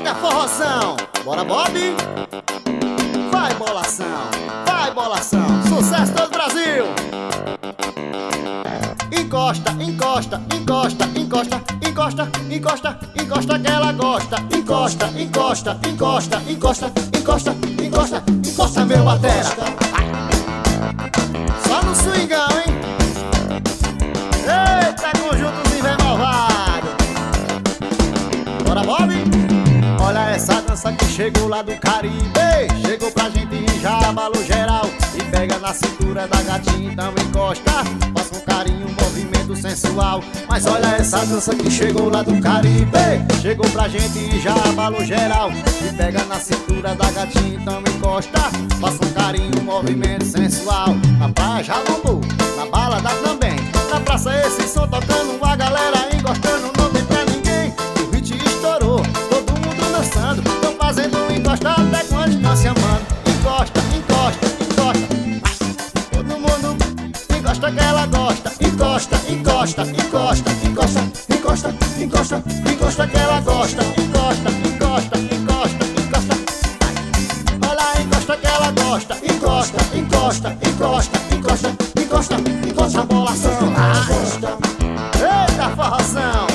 Eita forroção, bora Bob. Vai bolação, sucesso todo Brasil. Encosta, encosta, encosta, encosta, encosta, encosta, encosta que ela gosta. Encosta, encosta, encosta, encosta, encosta, encosta, encosta meu batera. Só no swingão, hein? Eita, conjuntozinho bem malvado. Bora Bob. Olha essa dança que chegou lá do Caribe. Chegou pra gente e já abalou geral. E pega na cintura da gatinha, então encosta. Faça um carinho, um movimento sensual. Mas olha essa dança que chegou lá do Caribe. Chegou pra gente e já abalou geral. E pega na cintura da gatinha, então encosta. Faça um carinho, um movimento sensual. Na praia já bombou, na balada também. Na praça esse som tocando, a galera encostando, não tem pra ninguém. O hit estourou, todo mundo dançando. Tão fazendo encosta até quando estão se amando. Encosta, encosta, encosta. Todo mundo encosta que ela gosta. Encosta, encosta, encosta, encosta, encosta, encosta, encosta que ela gosta. Encosta, encosta, encosta, encosta. Olha, encosta que ela gosta. Encosta, encosta, encosta, encosta, encosta, encosta a bolação. Eita forroção.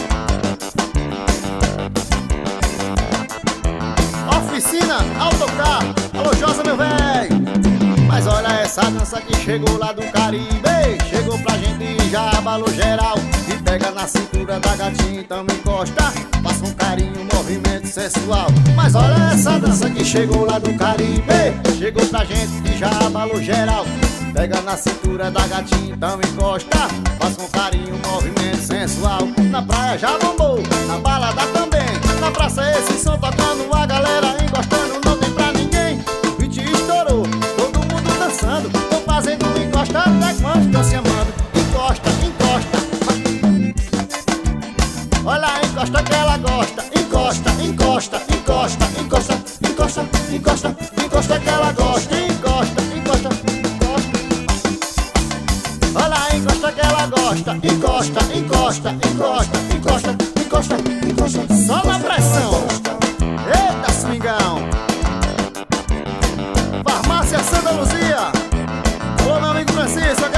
Oficina, autocar, alô Josa meu velho. Mas olha essa dança que chegou lá do Caribe. Chegou pra gente e já abalou geral. E pega na cintura da gatinha, então encosta. Faça um carinho, um movimento sensual. Mas olha essa dança que chegou lá do Caribe. Chegou pra gente e já abalou geral. Pega na cintura da gatinha, então encosta. Faça um carinho, um movimento sensual. Na praia já bombou, na balada também. Na praça esse som tocando, a galera encostando, não tem pra ninguém. O hit estourou, todo mundo dançando. Tô fazendo encosta até quando estão se amando. Encosta, encosta. Olha a encosta que ela gosta. Encosta, encosta, encosta, encosta, encosta, encosta, encosta que ela gosta. Encosta, encosta, encosta. Olha a encosta que ela gosta. Encosta, encosta, encosta, encosta, encosta, encosta. Só na pressão. Eita swingão. Farmácia Santa Luzia. Alô meu amigo Francisco.